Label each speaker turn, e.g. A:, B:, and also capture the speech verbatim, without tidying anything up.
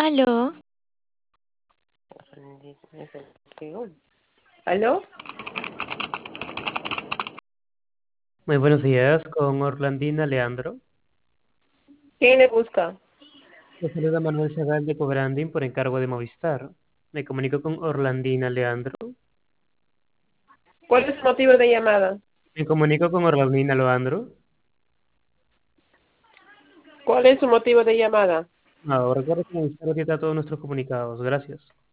A: Aló,
B: ¿Aló?
C: Muy buenos días, con Orlandina Leandro.
B: ¿Quién le busca?
C: Le saluda Manuel Zagal de Cobranding por encargo de Movistar. Me comunico con Orlandina Leandro.
B: ¿Cuál es el motivo de llamada?
C: Me comunico con Orlandina Leandro.
B: ¿Cuál es su motivo de llamada?
C: Ahora recuerda que Movistar atiende a todos nuestros comunicados. Gracias.